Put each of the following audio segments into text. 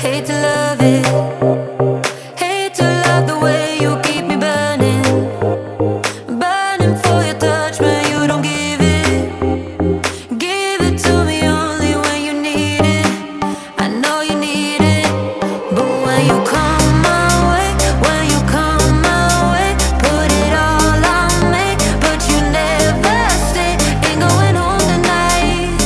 hate to love it. Hate to love the way you keep me burning. Burning for your touch, but you don't give it. Give it to me only when you need it. I know you need it, but when you come my way, when you come my way, put it all on me, but you never stay. Ain't going home tonight,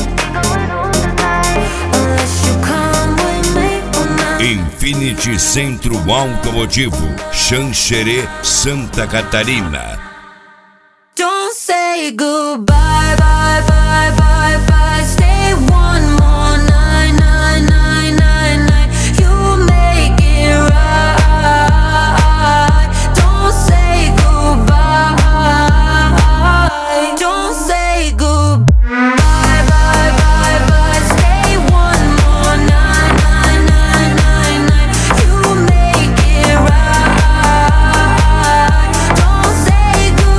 unless you come with me. Infinity Centro Automotivo, Xanxerê, Santa Catarina. Don't say goodbye, bye, bye, bye, bye. Stay one more night, night, night, night, night. You make it right. Don't say goodbye. Don't say goodbye, bye, bye, bye. Stay one more night, night, night, night, night. You make it right. Don't say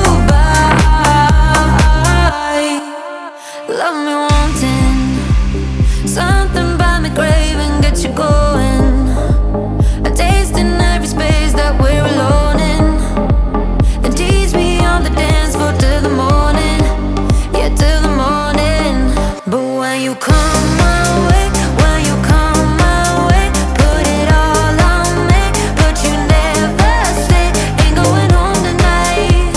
goodbye. Love me wanting, something by me craving, get you going. A taste in every space that we're alone in. Then tease me on the dance floor till the morning, yeah, till the morning. But when you come my way, when you come my way, put it all on me, but you never stay. Ain't going home tonight,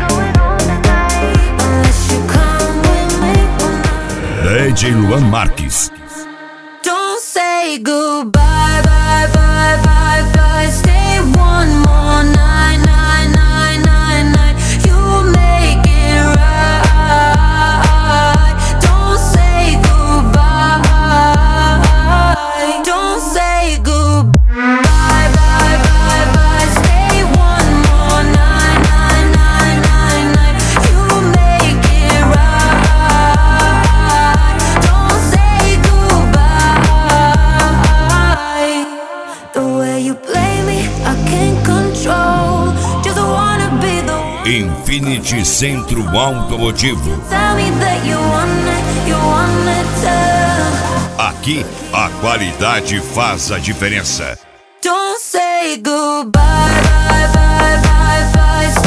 unless you come with me. DJ Luan Marques. Don't say goodbye, bye, bye, bye, bye. Stay one more night, night, night, night, night. You make it right. Don't say goodbye. Don't say goodbye, bye, bye, bye. Stay one more night, night, night, night, night. You make it right. Don't say goodbye. The way you play me, I can't control. Just wanna be the one. Infinity Centro Automotivo. Tell me that you want it too. Aqui, a qualidade faz a diferença. Don't say goodbye, bye, bye, bye, bye.